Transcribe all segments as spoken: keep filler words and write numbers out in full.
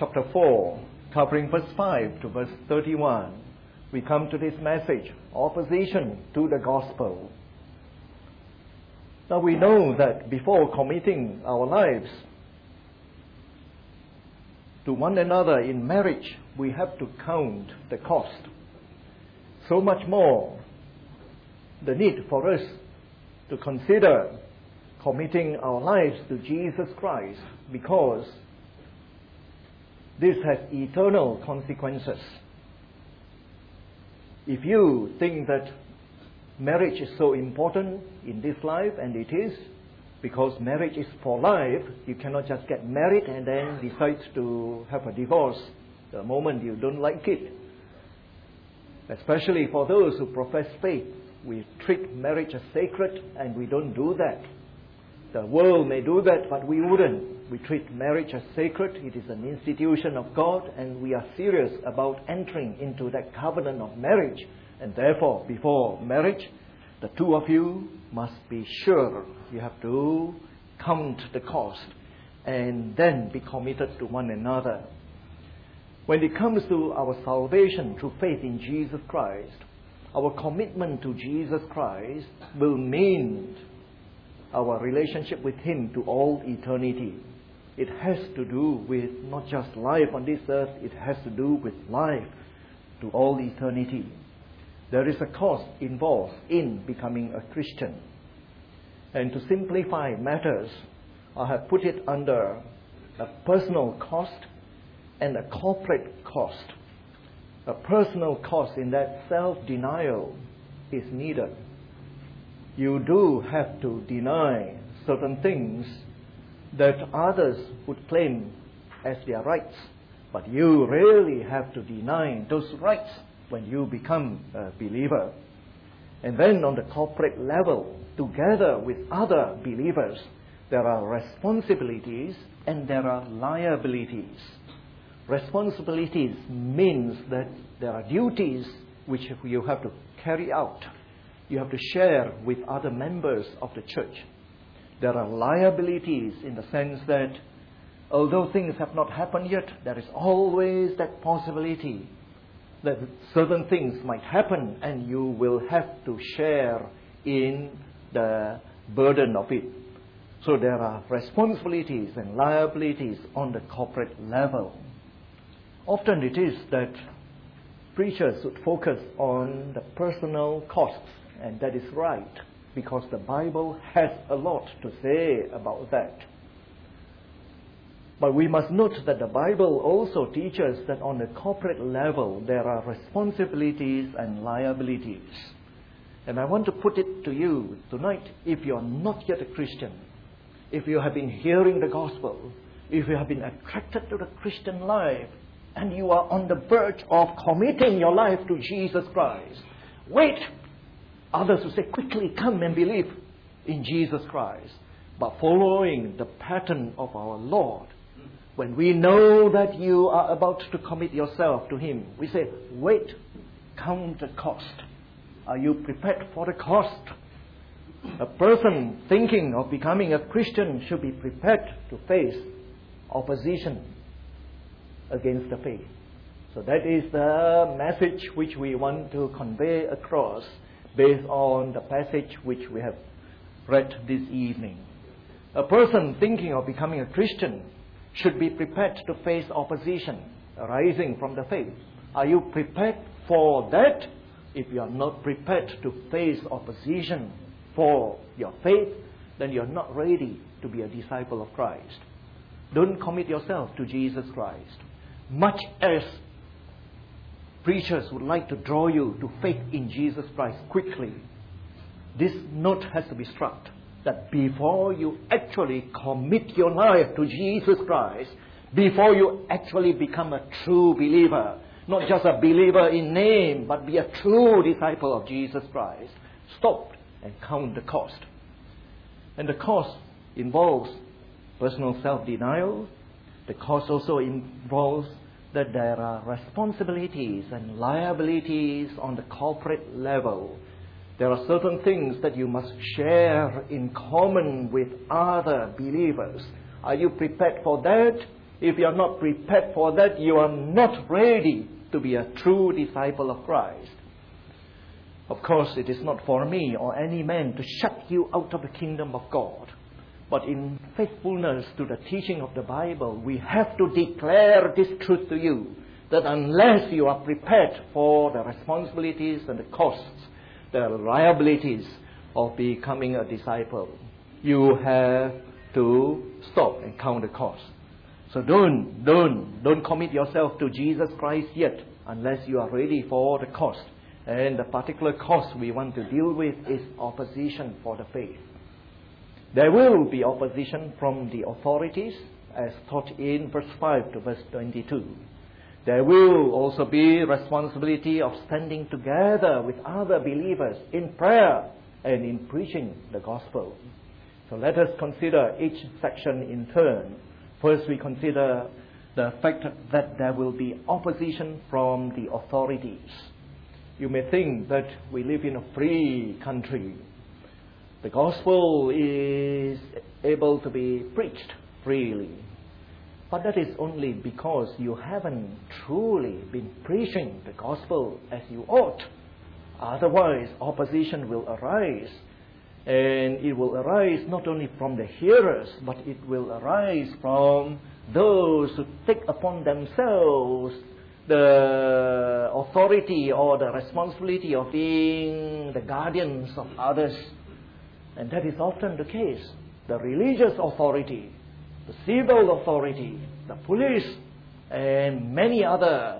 chapter four, covering verse five to verse thirty-one, we come to this message, opposition to the gospel. Now we know that before committing our lives to one another in marriage, we have to count the cost. So much more the need for us to consider committing our lives to Jesus Christ, because this has eternal consequences. If you think that marriage is so important in this life, and it is, because marriage is for life, you cannot just get married and then decide to have a divorce the moment you don't like it. Especially for those who profess faith, we treat marriage as sacred, and we don't do that. The world may do that, but we wouldn't. We treat marriage as sacred. It is an institution of God, and we are serious about entering into that covenant of marriage. And therefore, before marriage, the two of you must be sure you have to count the cost and then be committed to one another. When it comes to our salvation through faith in Jesus Christ, our commitment to Jesus Christ will mean our relationship with Him to all eternity. It has to do with not just life on this earth, it has to do with life to all eternity. There is a cost involved in becoming a Christian. And to simplify matters, I have put it under a personal cost and a corporate cost. A personal cost in that self-denial is needed. You do have to deny certain things that others would claim as their rights, but you really have to deny those rights when you become a believer. And then on the corporate level, together with other believers, there are responsibilities and there are liabilities. Responsibilities means that there are duties which you have to carry out. You have to share with other members of the church. There are liabilities in the sense that although things have not happened yet, there is always that possibility that certain things might happen, and you will have to share in the burden of it. So there are responsibilities and liabilities on the corporate level. Often it is that preachers would focus on the personal costs, and that is right, because the Bible has a lot to say about that. But we must note that the Bible also teaches that on the corporate level there are responsibilities and liabilities. And I want to put it to you tonight, if you are not yet a Christian, if you have been hearing the gospel, if you have been attracted to the Christian life, and you are on the verge of committing your life to Jesus Christ, wait! Others will say, quickly come and believe in Jesus Christ. But following the pattern of our Lord, when we know that you are about to commit yourself to Him, we say, wait, count the cost. Are you prepared for the cost? A person thinking of becoming a Christian should be prepared to face opposition against the faith. So that is the message which we want to convey across based on the passage which we have read this evening. A person thinking of becoming a Christian should be prepared to face opposition arising from the faith. Are you prepared for that? If you are not prepared to face opposition for your faith, then you are not ready to be a disciple of Christ. Don't commit yourself to Jesus Christ. Much as preachers would like to draw you to faith in Jesus Christ quickly, this note has to be struck, that before you actually commit your life to Jesus Christ, before you actually become a true believer, not just a believer in name, but be a true disciple of Jesus Christ, stop and count the cost. And the cost involves personal self-denial. The cost also involves that there are responsibilities and liabilities on the corporate level. There are certain things that you must share in common with other believers. Are you prepared for that? If you are not prepared for that, you are not ready to be a true disciple of Christ. Of course, it is not for me or any man to shut you out of the kingdom of God. But in faithfulness to the teaching of the Bible, we have to declare this truth to you, that unless you are prepared for the responsibilities and the costs, the liabilities of becoming a disciple, you have to stop and count the cost. So don't, don't, don't commit yourself to Jesus Christ yet, unless you are ready for the cost. And the particular cost we want to deal with is opposition for the faith. There will be opposition from the authorities, as taught in verse five to verse twenty-two. There will also be responsibility of standing together with other believers in prayer and in preaching the gospel. So let us consider each section in turn. First, we consider the fact that there will be opposition from the authorities. You may think that we live in a free country. The gospel is able to be preached freely. But that is only because you haven't truly been preaching the gospel as you ought. Otherwise, opposition will arise. And it will arise not only from the hearers, but it will arise from those who take upon themselves the authority or the responsibility of being the guardians of others. And that is often the case. The religious authority, the civil authority, the police, and many other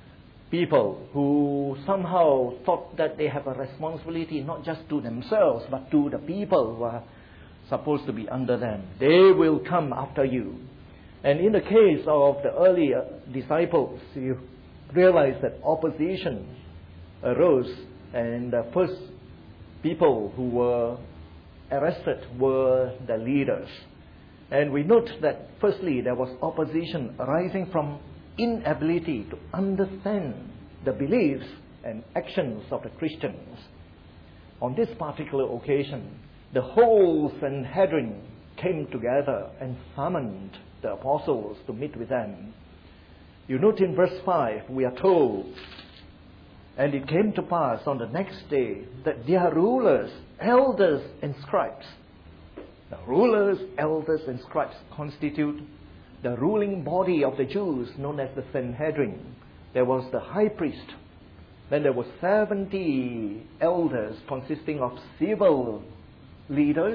people who somehow thought that they have a responsibility not just to themselves, but to the people who are supposed to be under them. They will come after you. And in the case of the early disciples, you realize that opposition arose, and the first people who were arrested were the leaders. And we note that firstly there was opposition arising from inability to understand the beliefs and actions of the Christians. On this particular occasion, the whole Sanhedrin came together and summoned the apostles to meet with them. You note in verse five, we are told, "And it came to pass on the next day that their rulers, elders and scribes," the rulers, elders and scribes constitute the ruling body of the Jews known as the Sanhedrin. There was the high priest. Then there were seventy elders consisting of civil leaders,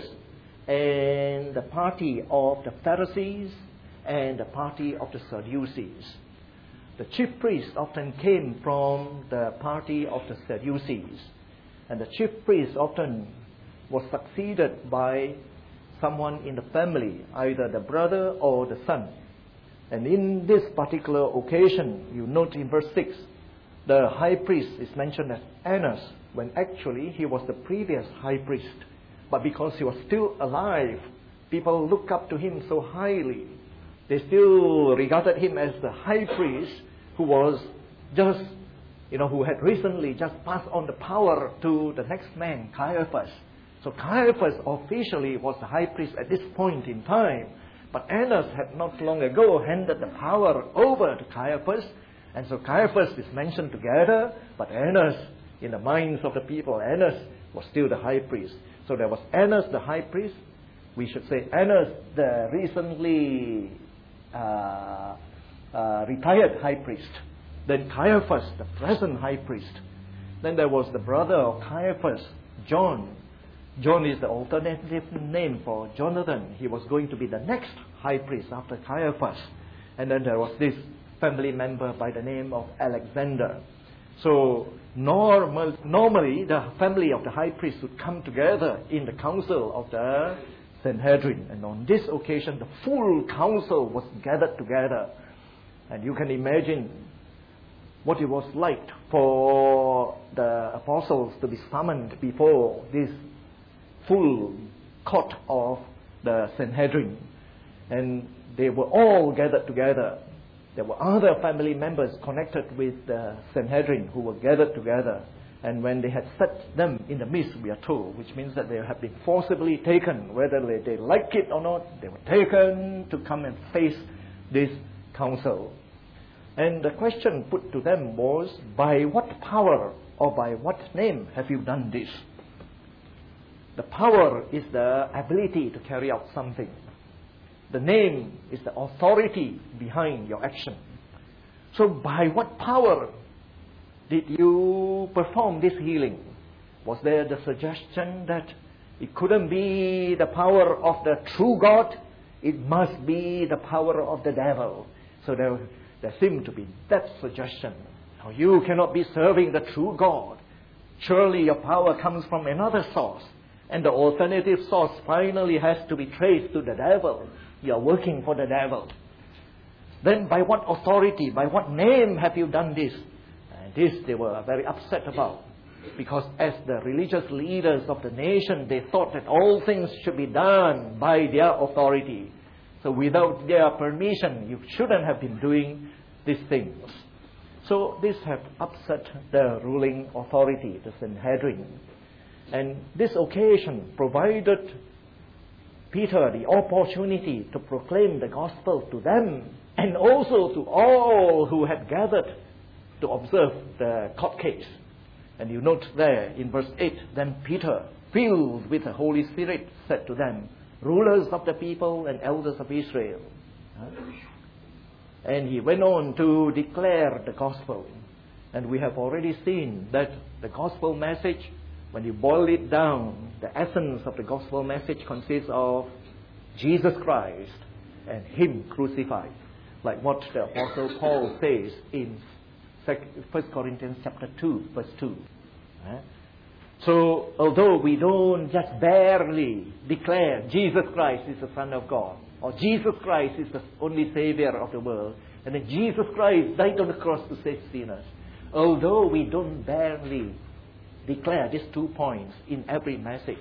and the party of the Pharisees and the party of the Sadducees. The chief priest often came from the party of the Sadducees. And the chief priest often was succeeded by someone in the family, either the brother or the son. And in this particular occasion, you note in verse six, the high priest is mentioned as Annas, when actually he was the previous high priest. But because he was still alive, people look up to him so highly. They still regarded him as the high priest who was just, you know, who had recently just passed on the power to the next man, Caiaphas. So Caiaphas officially was the high priest at this point in time. But Annas had not long ago handed the power over to Caiaphas. And so Caiaphas is mentioned together, but Annas, in the minds of the people, Annas was still the high priest. So there was Annas the high priest. We should say Annas the recently uh, uh, retired high priest. Then Caiaphas the present high priest. Then there was the brother of Caiaphas, John. John is the alternative name for Jonathan. He was going to be the next high priest after Caiaphas. And then there was this family member by the name of Alexander. So normal, normally the family of the high priest would come together in the council of the Sanhedrin. And on this occasion, the full council was gathered together. And you can imagine what it was like for the apostles to be summoned before this full court of the Sanhedrin. And they were all gathered together. There were other family members connected with the Sanhedrin who were gathered together. And when they had set them in the midst, we are told, which means that they have been forcibly taken, whether they, they like it or not, they were taken to come and face this council. And the question put to them was, by what power or by what name have you done this? The power is the ability to carry out something. The name is the authority behind your action. So by what power did you perform this healing? Was there the suggestion that it couldn't be the power of the true God? It must be the power of the devil. So there, there seemed to be that suggestion. Now you cannot be serving the true God. Surely your power comes from another source. And the alternative source finally has to be traced to the devil. You are working for the devil. Then by what authority, by what name have you done this? And this they were very upset about. Because as the religious leaders of the nation, they thought that all things should be done by their authority. So without their permission, you shouldn't have been doing these things. So this had upset the ruling authority, the Sanhedrin. And this occasion provided Peter the opportunity to proclaim the gospel to them and also to all who had gathered to observe the court case. And you note there in verse eight, then Peter, filled with the Holy Spirit, said to them, rulers of the people and elders of Israel. And he went on to declare the gospel. And we have already seen that the gospel message, when you boil it down, the essence of the gospel message consists of Jesus Christ and Him crucified. Like what the Apostle Paul says in First Corinthians chapter two, verse two. So, although we don't just barely declare Jesus Christ is the Son of God, or Jesus Christ is the only Savior of the world, and then Jesus Christ died on the cross to save sinners, although we don't barely declare these two points in every message,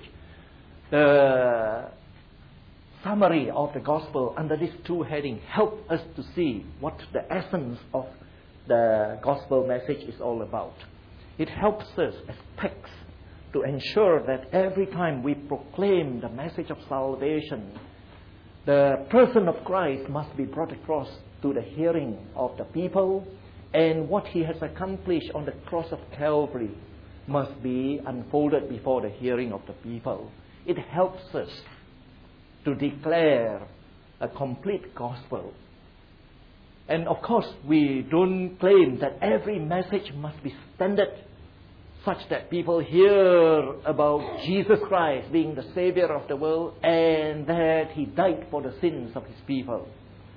the summary of the gospel under these two headings help us to see what the essence of the gospel message is all about. It helps us as texts to ensure that every time we proclaim the message of salvation, the person of Christ must be brought across to the hearing of the people, and what He has accomplished on the cross of Calvary must be unfolded before the hearing of the people. It helps us to declare a complete gospel. And of course, we don't claim that every message must be standard such that people hear about Jesus Christ being the Savior of the world and that He died for the sins of His people.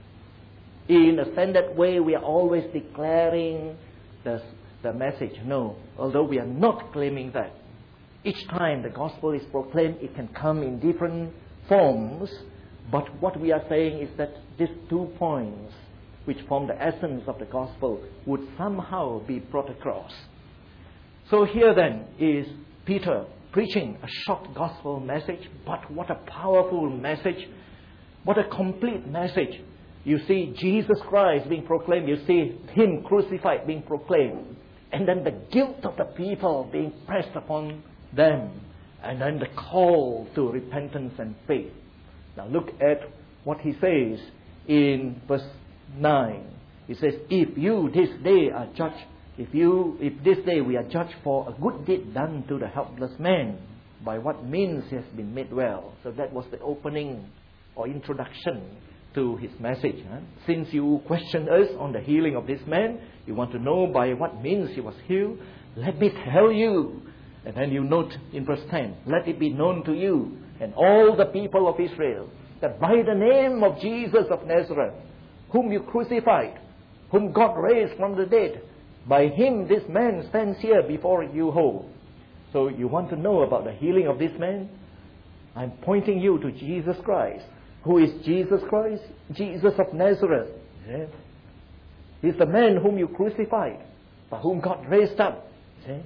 In a standard way, we are always declaring the, the message. No, although we are not claiming that. Each time the gospel is proclaimed, it can come in different forms. But what we are saying is that these two points, which form the essence of the gospel, would somehow be brought across. So here then is Peter preaching a short gospel message, but what a powerful message, what a complete message. You see Jesus Christ being proclaimed, you see Him crucified being proclaimed, and then the guilt of the people being pressed upon them, and then the call to repentance and faith. Now look at what he says in verse nine. He says, if you this day are judged, if you, if this day we are judged for a good deed done to the helpless man, by what means he has been made well. So that was the opening or introduction to his message. Huh? Since you question us on the healing of this man, you want to know by what means he was healed, let me tell you. And then you note in verse ten, let it be known to you and all the people of Israel that by the name of Jesus of Nazareth, whom you crucified, whom God raised from the dead, by Him this man stands here before you whole. So you want to know about the healing of this man? I'm pointing you to Jesus Christ. Who is Jesus Christ? Jesus of Nazareth. Yeah. He's the man whom you crucified, but whom God raised up. See?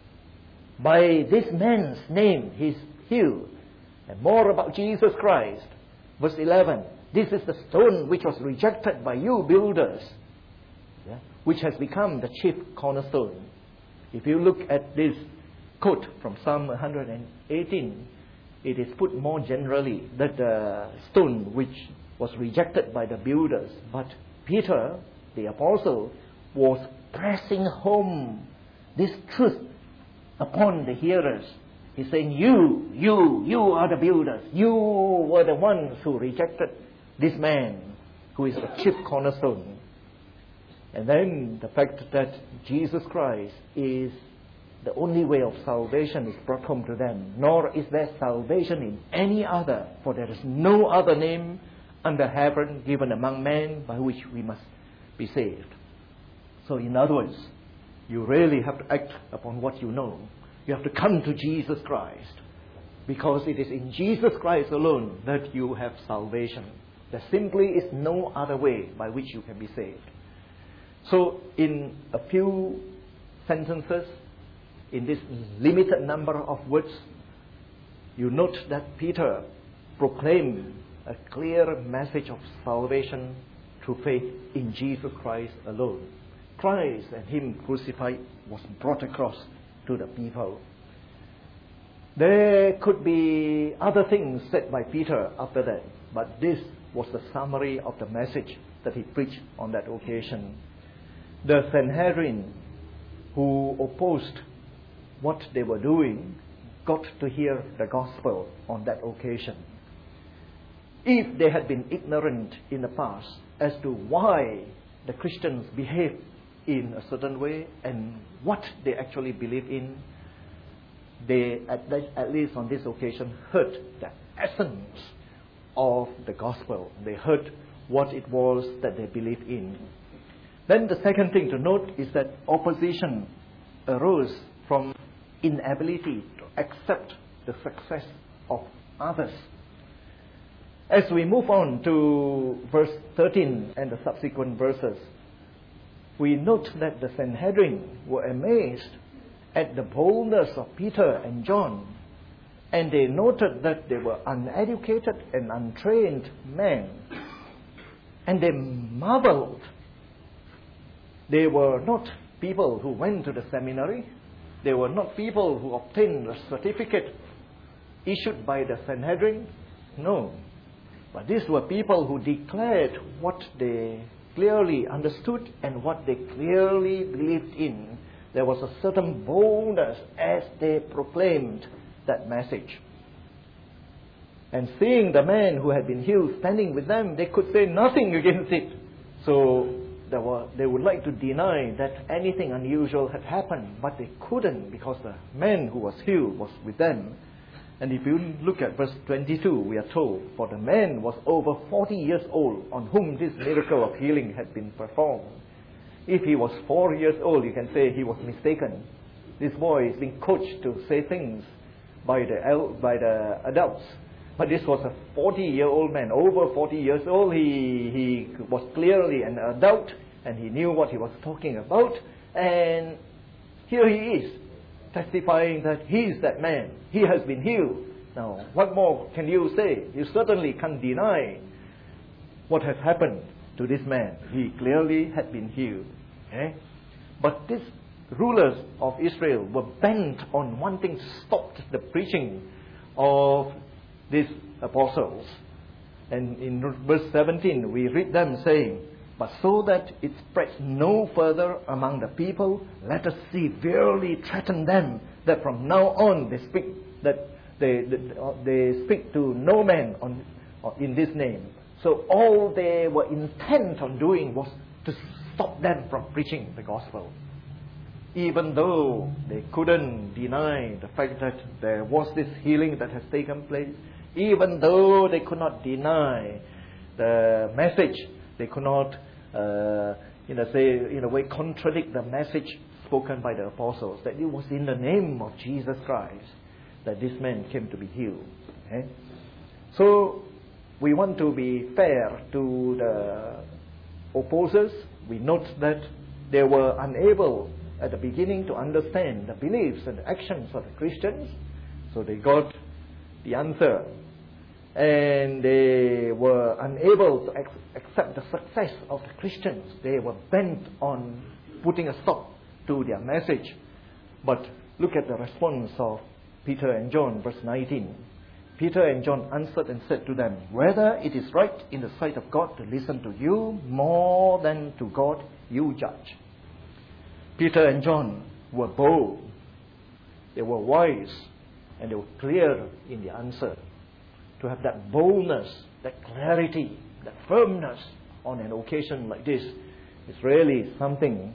By this man's name he's healed. And more about Jesus Christ. Verse eleven. This is the stone which was rejected by you builders, yeah, which has become the chief cornerstone. If you look at this quote from Psalm one hundred eighteen, it is put more generally that the stone which was rejected by the builders, but Peter, the apostle, was pressing home this truth upon the hearers. He's saying, you, you, you are the builders. You were the ones who rejected this man who is the chief cornerstone. And then the fact that Jesus Christ is the only way of salvation is brought home to them. Nor is there salvation in any other, for there is no other name under heaven given among men by which we must be saved. So in other words, you really have to act upon what you know. You have to come to Jesus Christ, because it is in Jesus Christ alone that you have salvation. There simply is no other way by which you can be saved. So in a few sentences, in this limited number of words, you note that Peter proclaimed a clear message of salvation through faith in Jesus Christ alone. Christ and Him crucified was brought across to the people. There could be other things said by Peter after that, but this was the summary of the message that he preached on that occasion. The Sanhedrin, who opposed what they were doing, got to hear the gospel on that occasion. If they had been ignorant in the past as to why the Christians behaved in a certain way and what they actually believe in, they, at, at least on this occasion, heard the essence of the gospel. They heard what it was that they believed in. Then the second thing to note is that opposition arose from inability to accept the success of others. As we move on to verse thirteen and the subsequent verses, we note that the Sanhedrin were amazed at the boldness of Peter and John, and they noted that they were uneducated and untrained men, and they marveled. They were not people who went to the seminary. They were not people who obtained a certificate issued by the Sanhedrin. No. But these were people who declared what they clearly understood and what they clearly believed in. There was a certain boldness as they proclaimed that message. And seeing the man who had been healed standing with them, they could say nothing against it. So They, were, they would like to deny that anything unusual had happened, but they couldn't, because the man who was healed was with them. And if you look at verse twenty-two, we are told, for the man was over forty years old on whom this miracle of healing had been performed. If he was four years old, you can say he was mistaken. This boy is being coached to say things by the, by the adults. But this was a forty-year-old man, over forty years old. He, he was clearly an adult, and he knew what he was talking about. And here he is, testifying that he is that man. He has been healed. Now, what more can you say? You certainly can't deny what has happened to this man. He clearly had been healed. Okay? But these rulers of Israel were bent on wanting to stop the preaching of these apostles. And in verse seventeen, we read them saying, but so that it spreads no further among the people, let us severely threaten them, that from now on they speak that they they, they speak to no man on in this name. So all they were intent on doing was to stop them from preaching the gospel. Even though they couldn't deny the fact that there was this healing that has taken place, even though they could not deny the message, they could not, uh, you know, say, in a way, contradict the message spoken by the apostles, that it was in the name of Jesus Christ that this man came to be healed. Okay? So, we want to be fair to the opposers. We note that they were unable at the beginning to understand the beliefs and the actions of the Christians, so they got the answer. And they were unable to ac- accept the success of the Christians. They were bent on putting a stop to their message. But look at the response of Peter and John, verse nineteen. Peter and John answered and said to them, "Whether it is right in the sight of God to listen to you more than to God, you judge." Peter and John were bold, they were wise, and they were clear in the answer. To have that boldness, that clarity, that firmness on an occasion like this is really something.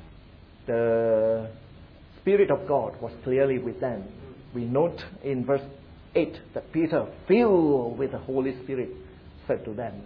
The Spirit of God was clearly with them. We note in verse eight that Peter, filled with the Holy Spirit, said to them.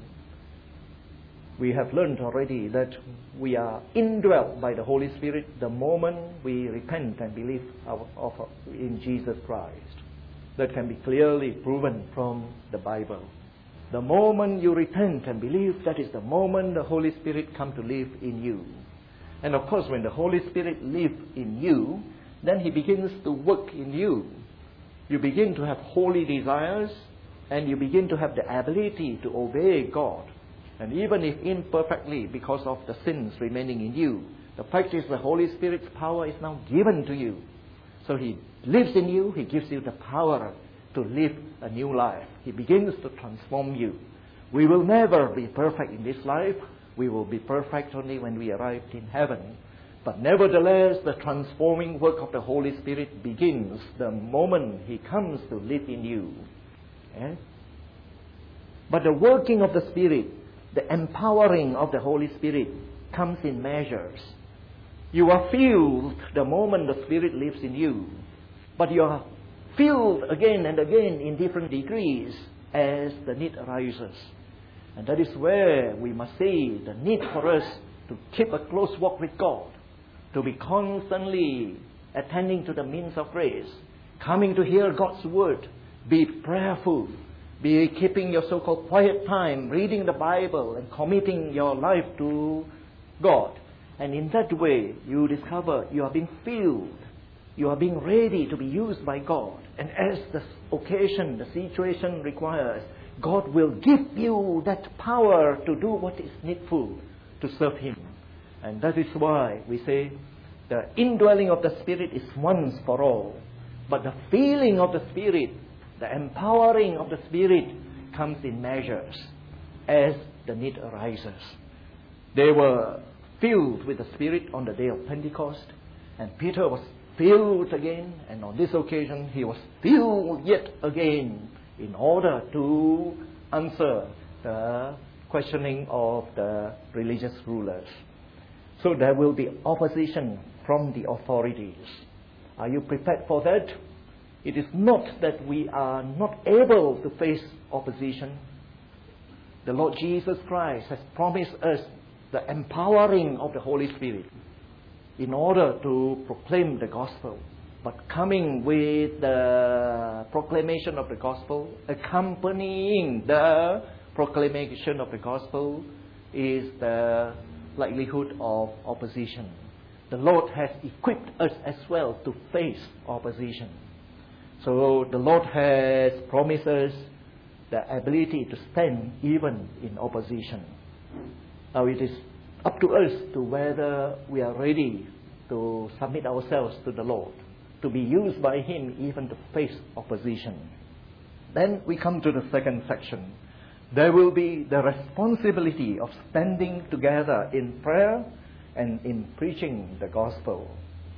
We have learned already that we are indwelt by the Holy Spirit the moment we repent and believe of, of, in Jesus Christ. That can be clearly proven from the Bible. The moment you repent and believe, that is the moment the Holy Spirit comes to live in you. And of course, when the Holy Spirit lives in you, then He begins to work in you. You begin to have holy desires, and you begin to have the ability to obey God. And even if imperfectly, because of the sins remaining in you, the fact is the Holy Spirit's power is now given to you. So He lives in you, He gives you the power to live a new life. He begins to transform you. We will never be perfect in this life. We will be perfect only when we arrive in heaven. But nevertheless, the transforming work of the Holy Spirit begins the moment He comes to live in you. Eh? But the working of the Spirit, the empowering of the Holy Spirit, comes in measures. You are filled the moment the Spirit lives in you. But you are filled again and again in different degrees as the need arises. And that is where we must see the need for us to keep a close walk with God, to be constantly attending to the means of grace, coming to hear God's word, be prayerful, be keeping your so-called quiet time, reading the Bible and committing your life to God. And in that way, you discover you are being filled, you are being ready to be used by God. And as the occasion, the situation requires, God will give you that power to do what is needful to serve Him. And that is why we say the indwelling of the Spirit is once for all. But the feeling of the Spirit, the empowering of the Spirit comes in measures as the need arises. They were filled with the Spirit on the day of Pentecost, and Peter was filled again, and on this occasion he was filled yet again in order to answer the questioning of the religious rulers. So there will be opposition from the authorities. Are you prepared for that? It is not that we are not able to face opposition. The Lord Jesus Christ has promised us the empowering of the Holy Spirit in order to proclaim the gospel. But coming with the proclamation of the gospel, accompanying the proclamation of the gospel is the likelihood of opposition. The Lord has equipped us as well to face opposition. So the Lord has promised us the ability to stand even in opposition. Now it is up to us to whether we are ready to submit ourselves to the Lord, to be used by Him even to face opposition. Then we come to the second section. There will be the responsibility of standing together in prayer and in preaching the gospel.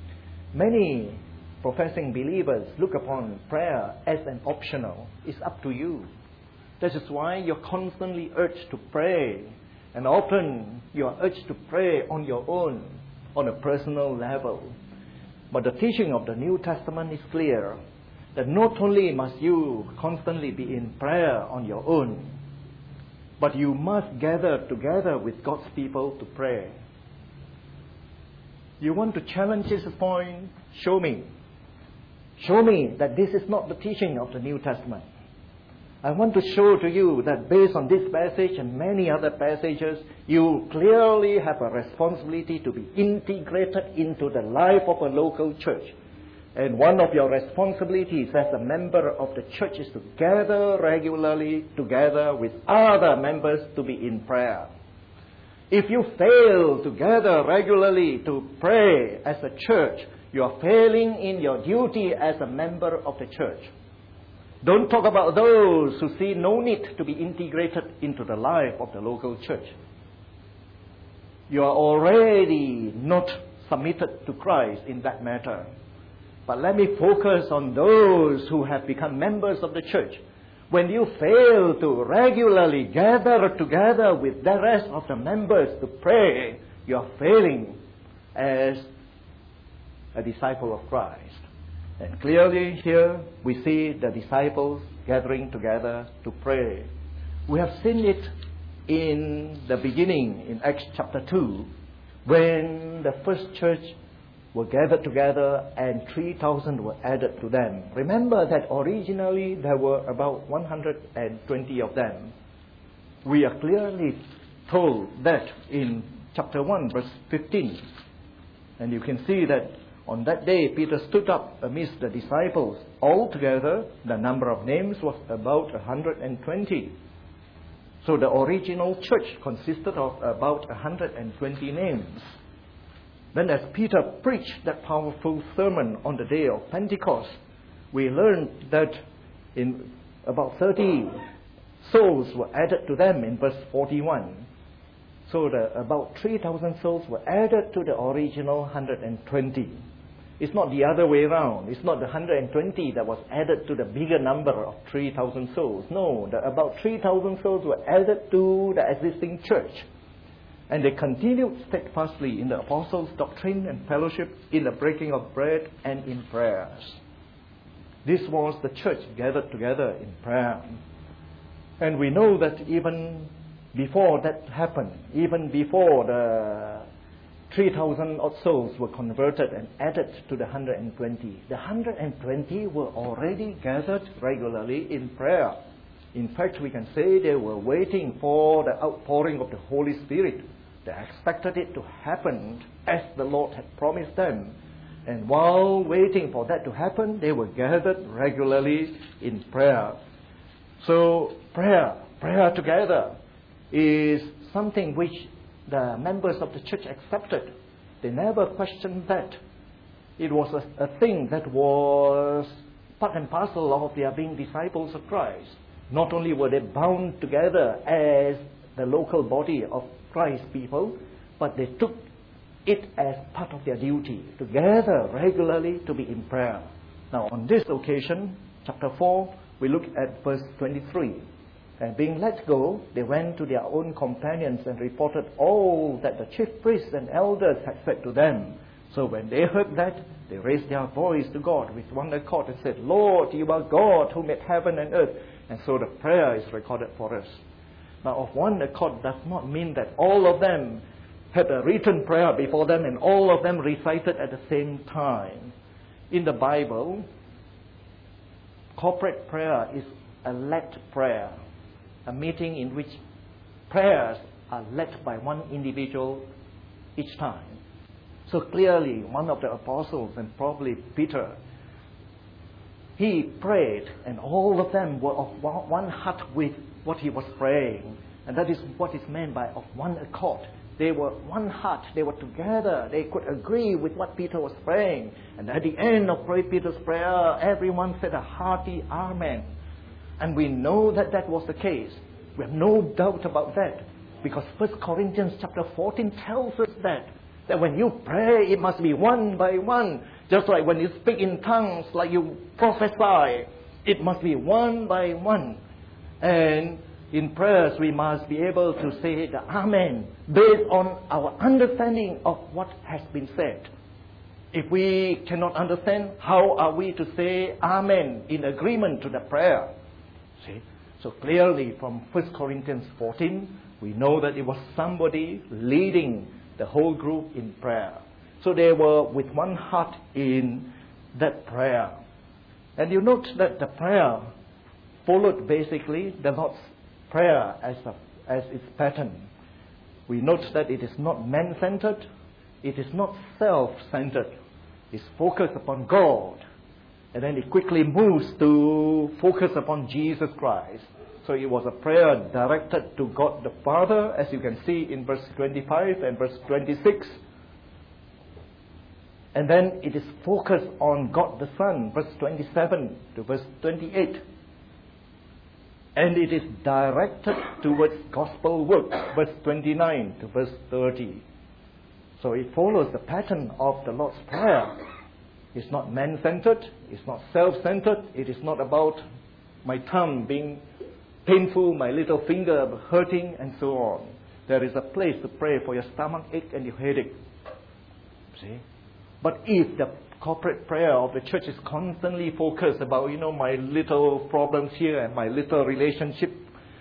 Many professing believers look upon prayer as an optional. It's up to you. That is why you're constantly urged to pray. And often you are urged to pray on your own, on a personal level. But the teaching of the New Testament is clear, that not only must you constantly be in prayer on your own, but you must gather together with God's people to pray. You want to challenge this point? Show me. Show me that this is not the teaching of the New Testament. I want to show to you that based on this passage and many other passages, you clearly have a responsibility to be integrated into the life of a local church. And one of your responsibilities as a member of the church is to gather regularly together with other members to be in prayer. If you fail to gather regularly to pray as a church, you are failing in your duty as a member of the church. Don't talk about those who see no need to be integrated into the life of the local church. You are already not submitted to Christ in that matter. But let me focus on those who have become members of the church. When you fail to regularly gather together with the rest of the members to pray, you are failing as a disciple of Christ. And clearly here we see the disciples gathering together to pray. We have seen it in the beginning in Acts chapter two, when the first church were gathered together and three thousand were added to them. Remember that originally there were about one hundred twenty of them. We are clearly told that in chapter one, verse fifteen. And you can see that on that day Peter stood up amidst the disciples. Altogether, the number of names was about one hundred twenty. So the original church consisted of about one hundred twenty names. Then as Peter preached that powerful sermon on the day of Pentecost, we learned that in about thirty souls were added to them in verse forty-one. So the, about three thousand souls were added to the original one hundred twenty. It's not the other way around. It's not the one hundred twenty that was added to the bigger number of three thousand souls. No, the, about three thousand souls were added to the existing church. And they continued steadfastly in the apostles' doctrine and fellowship, in the breaking of bread and in prayers. This was the church gathered together in prayer. And we know that even before that happened, even before the three thousand odd souls were converted and added to the one hundred twenty, the one hundred twenty were already gathered regularly in prayer. In fact, we can say they were waiting for the outpouring of the Holy Spirit. They expected it to happen as the Lord had promised them. And while waiting for that to happen, they were gathered regularly in prayer. So prayer, prayer together is something which the members of the church accepted. They never questioned that. It was a, a thing that was part and parcel of their being disciples of Christ. Not only were they bound together as the local body of Christ's people, but they took it as part of their duty to gather regularly to be in prayer. Now on this occasion, chapter four, we look at verse twenty-three. And being let go, they went to their own companions and reported all that the chief priests and elders had said to them. So when they heard that, they raised their voice to God with one accord and said, Lord, you are God who made heaven and earth. And so the prayer is recorded for us. Now, of one accord does not mean that all of them had a written prayer before them and all of them recited at the same time. In the Bible, corporate prayer is a led prayer, a meeting in which prayers are led by one individual each time. So clearly, one of the apostles, and probably Peter, he prayed, and all of them were of one heart with what he was praying. And that is what is meant by of one accord. They were one heart, they were together, they could agree with what Peter was praying. And at the end of Peter's prayer, everyone said a hearty Amen. And we know that that was the case. We have no doubt about that. Because First Corinthians chapter fourteen tells us that. That when you pray, it must be one by one. Just like when you speak in tongues, like you prophesy, it must be one by one. And in prayers, we must be able to say the Amen based on our understanding of what has been said. If we cannot understand, how are we to say Amen in agreement to the prayer? See? So clearly from First Corinthians fourteen, we know that it was somebody leading the whole group in prayer. So they were with one heart in that prayer. And you note that the prayer followed basically the Lord's Prayer as, a, as its pattern. We note that it is not man-centered, it is not self-centered. It's focused upon God. And then it quickly moves to focus upon Jesus Christ. So it was a prayer directed to God the Father, as you can see in verse twenty-five and verse twenty-six. And then it is focused on God the Son, verse twenty-seven to verse twenty-eight. And it is directed towards gospel work, verse twenty-nine to verse thirty. So it follows the pattern of the Lord's Prayer. It's not man-centered, it's not self-centered, it is not about my tongue being painful, my little finger hurting, and so on. There is a place to pray for your stomach ache and your headache. See? But if the corporate prayer of the church is constantly focused about, you know, my little problems here and my little relationship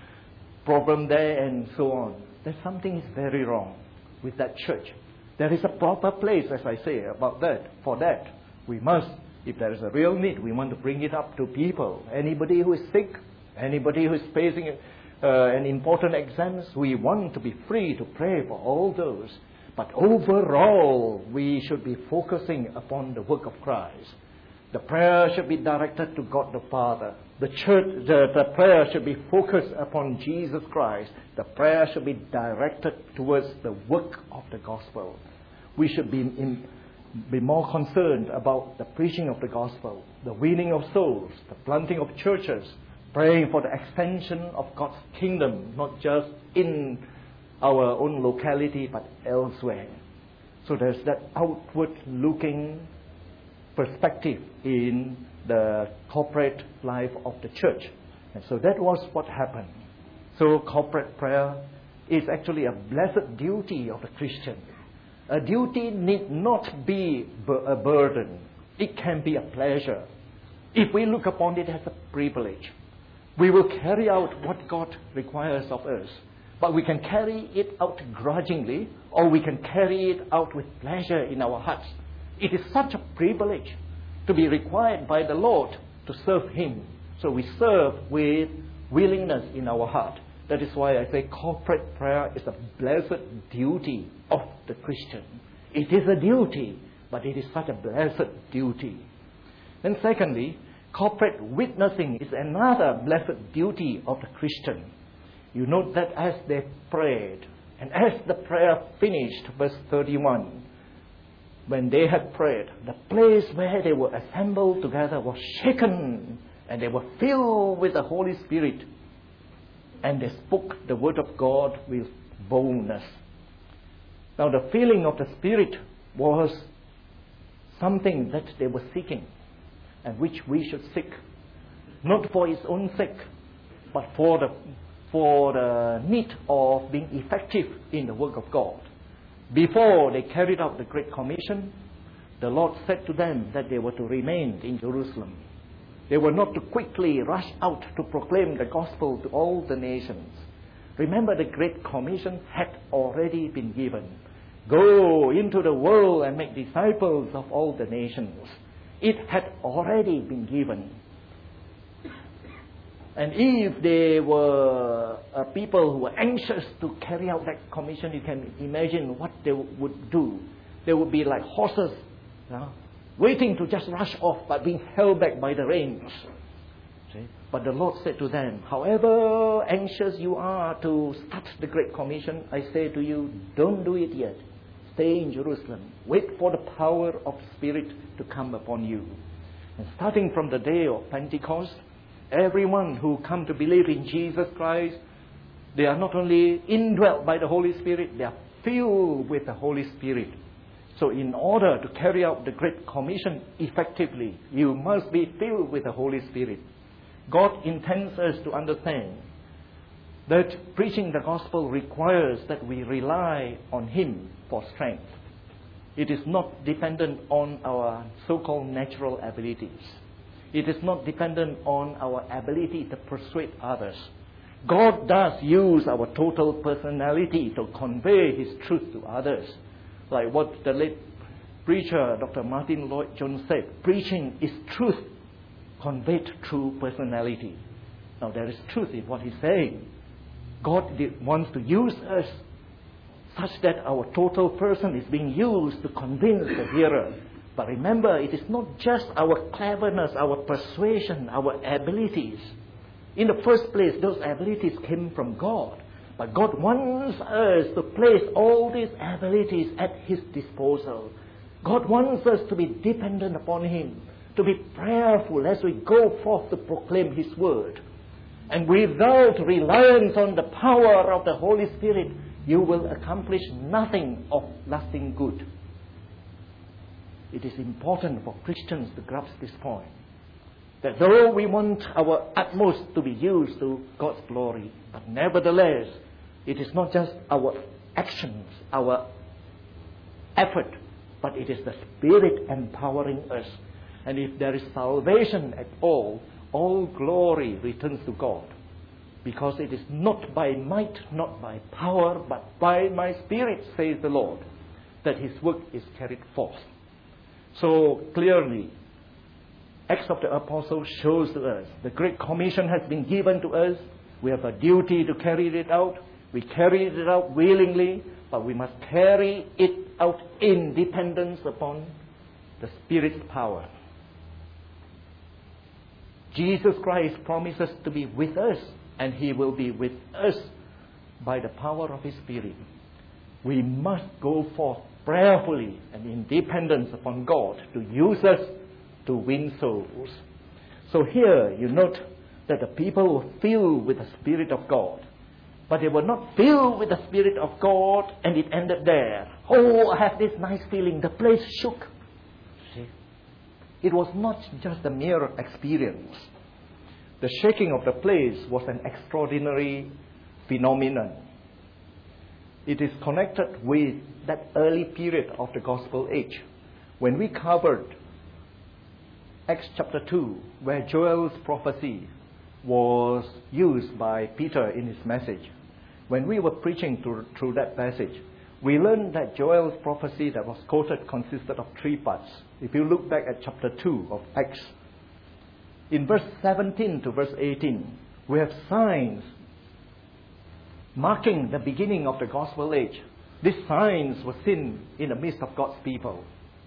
problem there and so on, then something is very wrong with that church. There is a proper place, as I say, about that. For that, we must, if there is a real need, we want to bring it up to people. Anybody who is sick, anybody who is facing uh, an important exams, we want to be free to pray for all those. But overall, we should be focusing upon the work of Christ. The prayer should be directed to God the Father. The church, the, the prayer should be focused upon Jesus Christ. The prayer should be directed towards the work of the gospel. We should be in, be more concerned about the preaching of the gospel, the winning of souls, the planting of churches, praying for the extension of God's kingdom, not just in our own locality, but elsewhere. So there's that outward-looking perspective in the corporate life of the church. And so that was what happened. So corporate prayer is actually a blessed duty of the Christian. A duty need not be a burden. It can be a pleasure. If we look upon it as a privilege, we will carry out what God requires of us. But we can carry it out grudgingly, or we can carry it out with pleasure in our hearts. It is such a privilege to be required by the Lord to serve Him. So we serve with willingness in our heart. That is why I say corporate prayer is a blessed duty of the Christian. It is a duty, but it is such a blessed duty. And secondly, corporate witnessing is another blessed duty of the Christian. You note that as they prayed, and as the prayer finished, verse thirty-one, when they had prayed, the place where they were assembled together was shaken, and they were filled with the Holy Spirit, and they spoke the word of God with boldness. Now the feeling of the Spirit was something that they were seeking, and which we should seek, not for its own sake, but for the for the need of being effective in the work of God. Before they carried out the Great Commission, the Lord said to them that they were to remain in Jerusalem. They were not to quickly rush out to proclaim the gospel to all the nations. Remember, the Great Commission had already been given. Go into the world and make disciples of all the nations. It had already been given. And if they were uh, people who were anxious to carry out that commission, you can imagine what they would do. They would be like horses, you know, waiting to just rush off, but being held back by the reins. See? But the Lord said to them, however anxious you are to start the Great Commission, I say to you, don't do it yet. Stay in Jerusalem. Wait for the power of the Spirit to come upon you. And starting from the day of Pentecost, everyone who come to believe in Jesus Christ, they are not only indwelt by the Holy Spirit, they are filled with the Holy Spirit. So in order to carry out the Great Commission effectively, you must be filled with the Holy Spirit. God intends us to understand that preaching the gospel requires that we rely on Him for strength. It is not dependent on our so-called natural abilities. It is not dependent on our ability to persuade others. God does use our total personality to convey His truth to others. Like what the late preacher, Doctor Martin Lloyd-Jones said, preaching is truth conveyed through personality. Now there is truth in what he's saying. God did, wants to use us such that our total person is being used to convince the hearer. But remember, it is not just our cleverness, our persuasion, our abilities. In the first place, those abilities came from God. But God wants us to place all these abilities at His disposal. God wants us to be dependent upon Him, to be prayerful as we go forth to proclaim His word. And without reliance on the power of the Holy Spirit, you will accomplish nothing of lasting good. It is important for Christians to grasp this point. That though we want our utmost to be used to God's glory, but nevertheless, it is not just our actions, our effort, but it is the Spirit empowering us. And if there is salvation at all, all glory returns to God. Because it is not by might, not by power, but by my Spirit, says the Lord, that His work is carried forth. So clearly, Acts of the Apostles shows to us the Great Commission has been given to us. We have a duty to carry it out. We carry it out willingly, but we must carry it out in dependence upon the Spirit's power. Jesus Christ promises to be with us, and He will be with us by the power of His Spirit. We must go forth prayerfully and in dependence upon God to use us to win souls. So here you note that the people were filled with the Spirit of God. But they were not filled with the Spirit of God and it ended there. Oh, I have this nice feeling. The place shook. See? It was not just a mere experience. The shaking of the place was an extraordinary phenomenon. It is connected with that early period of the gospel age. When we covered Acts chapter two, where Joel's prophecy was used by Peter in his message. When we were preaching through, through that passage, we learned that Joel's prophecy that was quoted consisted of three parts. If you look back at chapter two of Acts, in verse seventeen to verse eighteen, we have signs marking the beginning of the gospel age. These signs were seen in the midst of God's people.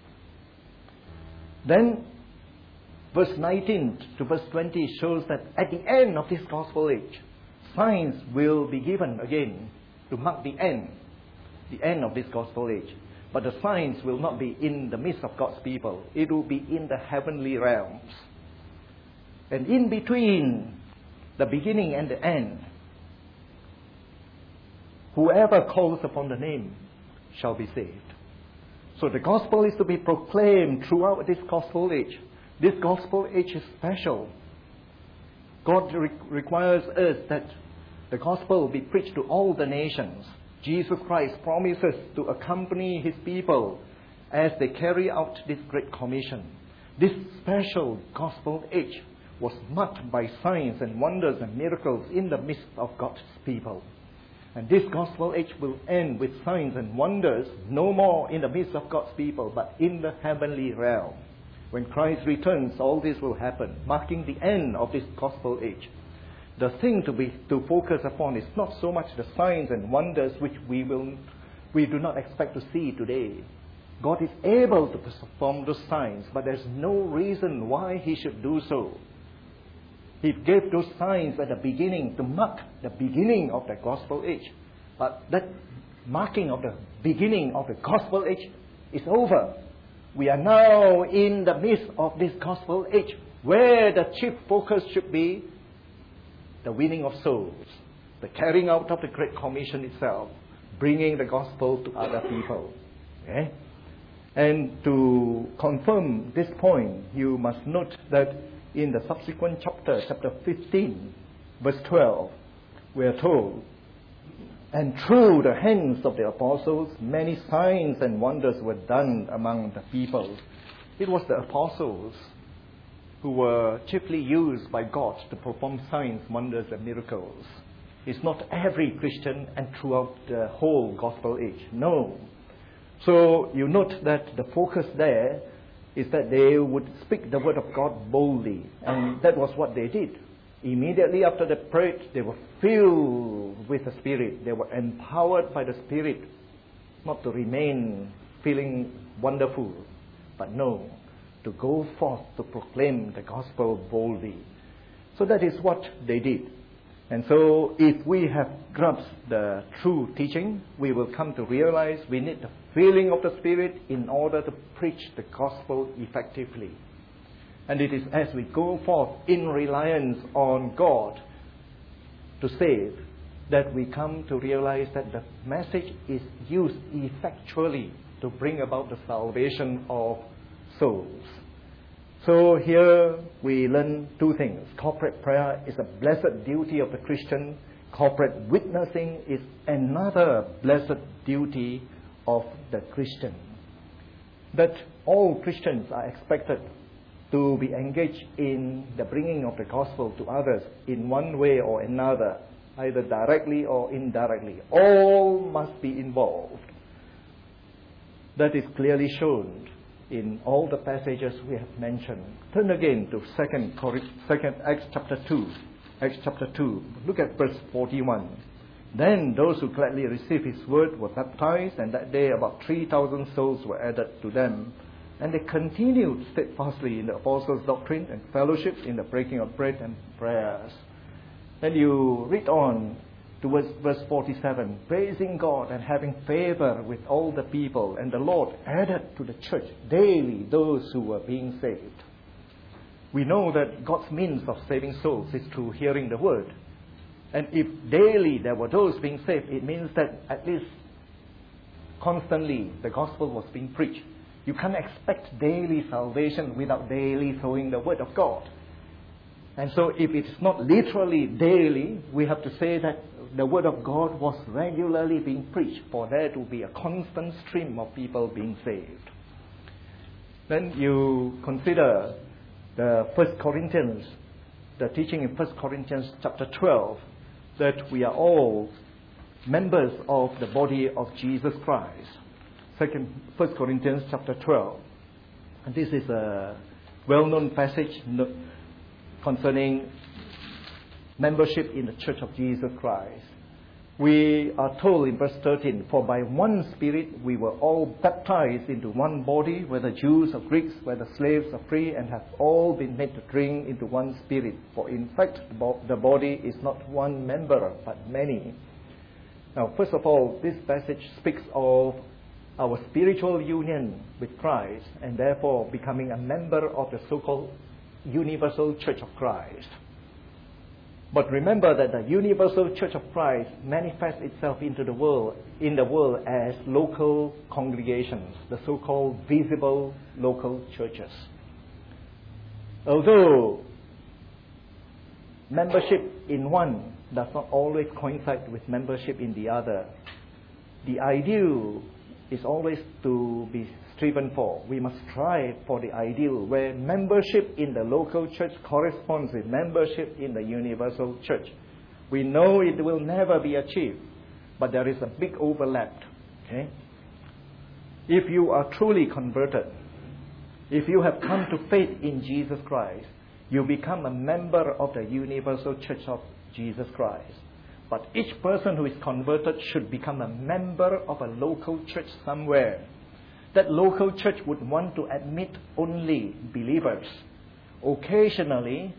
Then, verse nineteen to verse twenty shows that at the end of this gospel age, signs will be given again to mark the end, the end of this gospel age. But the signs will not be in the midst of God's people. It will be in the heavenly realms. And in between the beginning and the end, whoever calls upon the name shall be saved. So the gospel is to be proclaimed throughout this gospel age. This gospel age is special. God re- requires us that the gospel be preached to all the nations. Jesus Christ promises to accompany His people as they carry out this great commission. This special gospel age was marked by signs and wonders and miracles in the midst of God's people. And this gospel age will end with signs and wonders no more in the midst of God's people, but in the heavenly realm. When Christ returns, all this will happen, marking the end of this gospel age. The thing to be to focus upon is not so much the signs and wonders which we will we do not expect to see today. God is able to perform those signs, but there's no reason why He should do so. He gave those signs at the beginning to mark the beginning of the gospel age. But that marking of the beginning of the gospel age is over. We are now in the midst of this gospel age, where the chief focus should be the winning of souls, the carrying out of the Great Commission itself, bringing the gospel to other people. Okay? And to confirm this point, you must note that in the subsequent chapter, chapter fifteen, verse twelve, we are told, and through the hands of the apostles, many signs and wonders were done among the people. It was the apostles who were chiefly used by God to perform signs, wonders, and miracles. It's not every Christian and throughout the whole gospel age. No. So you note that the focus there is that they would speak the word of God boldly. And that was what they did. Immediately after they prayed, they were filled with the Spirit. They were empowered by the Spirit, not to remain feeling wonderful, but no, to go forth to proclaim the gospel boldly. So that is what they did. And so if we have grasped the true teaching, we will come to realize we need the filling of the Spirit in order to preach the gospel effectively. And it is as we go forth in reliance on God to save that we come to realize that the message is used effectually to bring about the salvation of souls. So here we learn two things. Corporate prayer is a blessed duty of the Christian. Corporate witnessing is another blessed duty of the Christian. That all Christians are expected to be engaged in the bringing of the gospel to others in one way or another, either directly or indirectly. All must be involved. That is clearly shown in all the passages we have mentioned. Turn again to second, second Acts chapter two. Acts chapter two. Look at verse forty-one. Then those who gladly received his word were baptized, and that day about three thousand souls were added to them. And they continued steadfastly in the apostles' doctrine and fellowship, in the breaking of bread and prayers. Then you read on towards verse forty-seven, praising God and having favor with all the people, and the Lord added to the church daily those who were being saved. We know that God's means of saving souls is through hearing the word. And if daily there were those being saved, it means that at least constantly the gospel was being preached. You can't expect daily salvation without daily throwing the word of God. And so if it's not literally daily, we have to say that the word of God was regularly being preached for there to be a constant stream of people being saved. Then you consider the First Corinthians, the teaching in First Corinthians chapter twelve, that we are all members of the body of Jesus Christ. Second, First Corinthians chapter twelve. And this is a well-known passage concerning membership in the Church of Jesus Christ. We are told in verse thirteen, for by one Spirit we were all baptized into one body, whether Jews or Greeks, whether slaves or free, and have all been made to drink into one Spirit. For in fact the body is not one member, but many. Now, first of all, this passage speaks of our spiritual union with Christ, and therefore becoming a member of the so-called universal Church of Christ. But remember that the universal Church of Christ manifests itself into the world, in the world as local congregations, the so-called visible local churches. Although membership in one does not always coincide with membership in the other, the ideal is always to be striven for. We must strive for the ideal where membership in the local church corresponds with membership in the universal church. We know it will never be achieved, but there is a big overlap. Okay? If you are truly converted, if you have come to faith in Jesus Christ, you become a member of the universal church of Jesus Christ. But each person who is converted should become a member of a local church somewhere. That local church would want to admit only believers. Occasionally,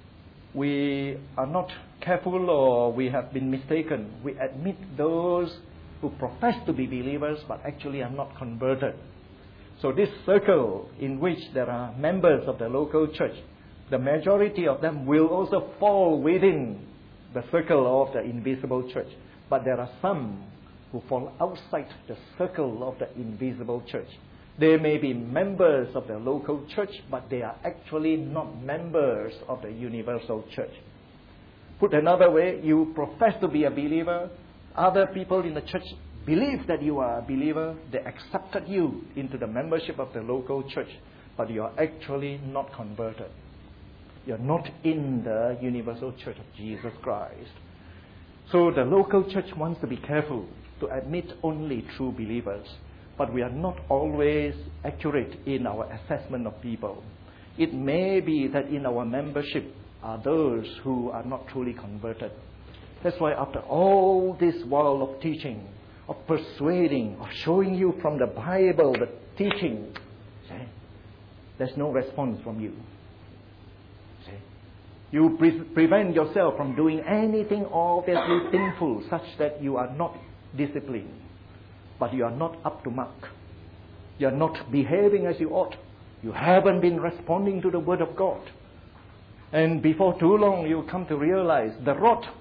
we are not careful or we have been mistaken. We admit those who profess to be believers but actually are not converted. So this circle in which there are members of the local church, the majority of them will also fall within the circle of the invisible church. But there are some who fall outside the circle of the invisible church. They may be members of the local church, but they are actually not members of the universal church. Put another way, you profess to be a believer. Other people in the church believe that you are a believer. They accepted you into the membership of the local church, but you are actually not converted. You're not in the universal church of Jesus Christ. So the local church wants to be careful to admit only true believers, but we are not always accurate in our assessment of people. It may be that in our membership are those who are not truly converted. That's why after all this while of teaching, of persuading, of showing you from the Bible the teaching, see, there's no response from you. See? You pre- prevent yourself from doing anything obviously sinful such that you are not disciplined, but you are not up to mark. You are not behaving as you ought. You haven't been responding to the Word of God. And before too long, you come to realize the rod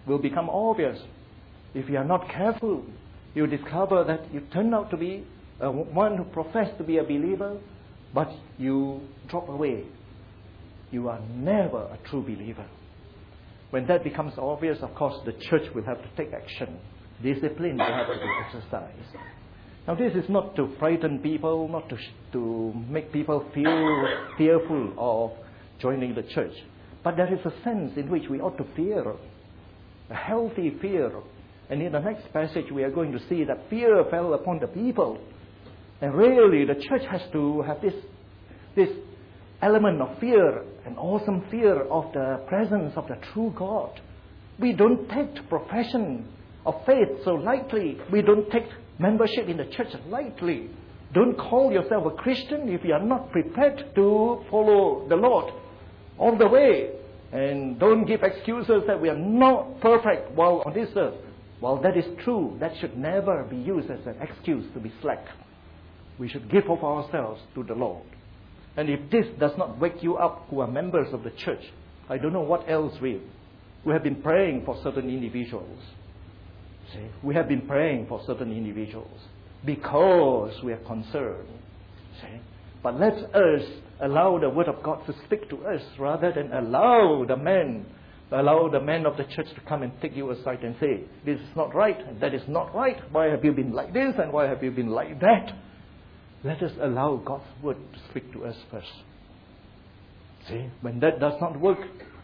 will become obvious. If you are not careful, you discover that you turn out to be uh, one who professed to be a believer, but you drop away. You are never a true believer. When that becomes obvious, of course, the church will have to take action. Discipline will have to be exercised. Now, this is not to frighten people, not to, to make people feel fearful of joining the church. But there is a sense in which we ought to fear, a healthy fear. And in the next passage, we are going to see that fear fell upon the people. And really, the church has to have this, this element of fear, an awesome fear of the presence of the true God. We don't take profession of faith so lightly. We don't take membership in the church lightly. Don't call yourself a Christian if you are not prepared to follow the Lord all the way. And don't give excuses that we are not perfect while on this earth. While that is true, that should never be used as an excuse to be slack. We should give of ourselves to the Lord. And if this does not wake you up who are members of the church, I don't know what else will. We have been praying for certain individuals. See, we have been praying for certain individuals because we are concerned. See, but let us allow the Word of God to speak to us rather than allow the men, allow the men of the church to come and take you aside and say, this is not right and that is not right. Why have you been like this and why have you been like that? Let us allow God's Word to speak to us first. See, when that does not work,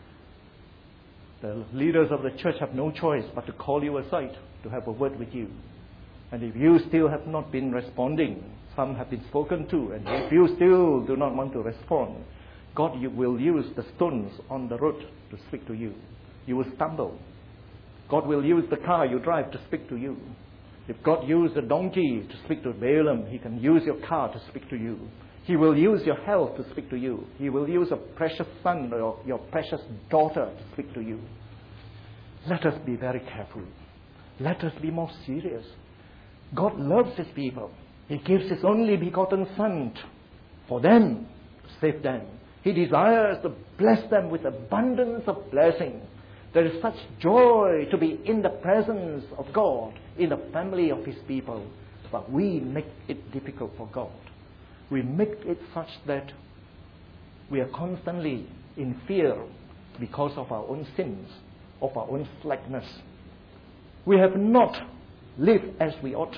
the leaders of the church have no choice but to call you aside to have a word with you. And if you still have not been responding, some have been spoken to, and if you still do not want to respond, God will use the stones on the road to speak to you. You will stumble. God will use the car you drive to speak to you. If God used the donkey to speak to Balaam, He can use your car to speak to you. He will use your health to speak to you. He will use a precious son or your precious daughter to speak to you. Let us be very careful. Let us be more serious. God loves His people. He gives His only begotten Son for them, to save them. He desires to bless them with abundance of blessing. There is such joy to be in the presence of God, in the family of His people. But we make it difficult for God. We make it such that we are constantly in fear because of our own sins, of our own slackness. We have not lived as we ought.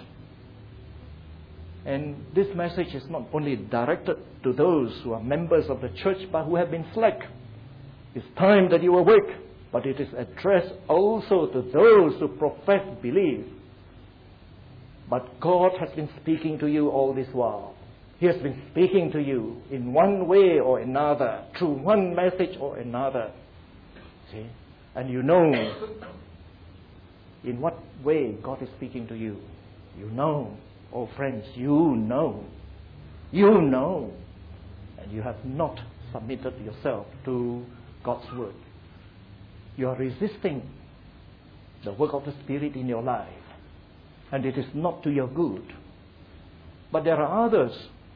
And this message is not only directed to those who are members of the church but who have been slack. It's time that you awake, but it is addressed also to those who profess belief. But God has been speaking to you all this while. He has been speaking to you in one way or another, through one message or another. See? And you know in what way God is speaking to you. You know. Oh friends, you know. You know. And you have not submitted yourself to God's Word. You are resisting the work of the Spirit in your life. And it is not to your good. But there are others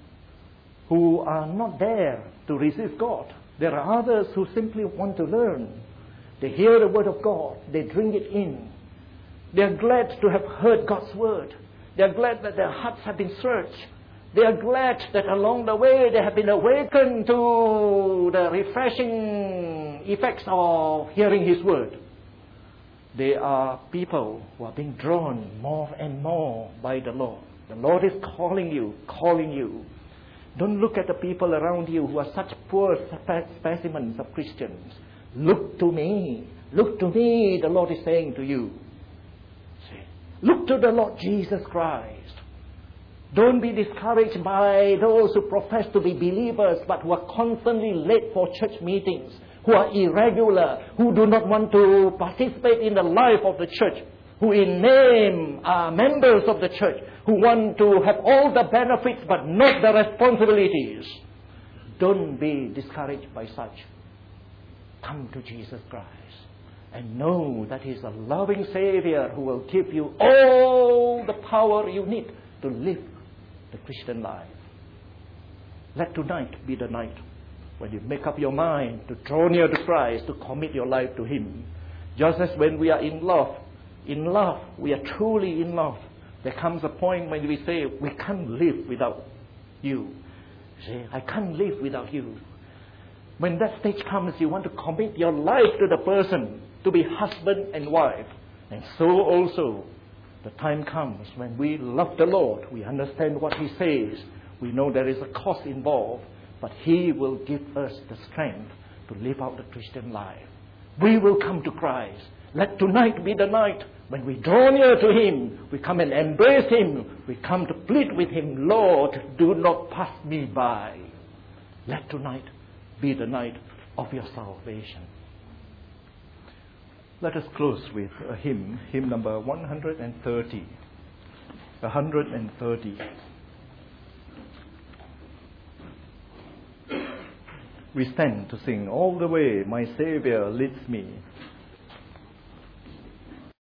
who are not there to resist God. There are others who simply want to learn. They hear the Word of God. They drink it in. They are glad to have heard God's Word. They are glad that their hearts have been searched. They are glad that along the way they have been awakened to the refreshing effects of hearing His Word. They are people who are being drawn more and more by the Lord. The Lord is calling you, calling you. Don't look at the people around you who are such poor specimens of Christians. Look to me. Look to me, the Lord is saying to you. See? Look to the Lord Jesus Christ. Don't be discouraged by those who profess to be believers but who are constantly late for church meetings, who are irregular, who do not want to participate in the life of the church, who in name are members of the church, who want to have all the benefits but not the responsibilities. Don't be discouraged by such. Come to Jesus Christ and know that He is a loving Savior who will give you all the power you need to live the Christian life. Let tonight be the night when you make up your mind to draw near to Christ, to commit your life to Him. Just as when we are in love, in love, we are truly in love. There comes a point when we say, we can't live without you. Say, I can't live without you. When that stage comes, you want to commit your life to the person, to be husband and wife. And so also, the time comes when we love the Lord, we understand what He says, we know there is a cost involved, but He will give us the strength to live out the Christian life. We will come to Christ. Let tonight be the night when we draw near to Him, we come and embrace Him, we come to plead with Him, Lord, do not pass me by. Let tonight be the night of your salvation. Let us close with a hymn, hymn number one hundred thirty. one hundred thirty. We stand to sing, all the way my Savior leads me.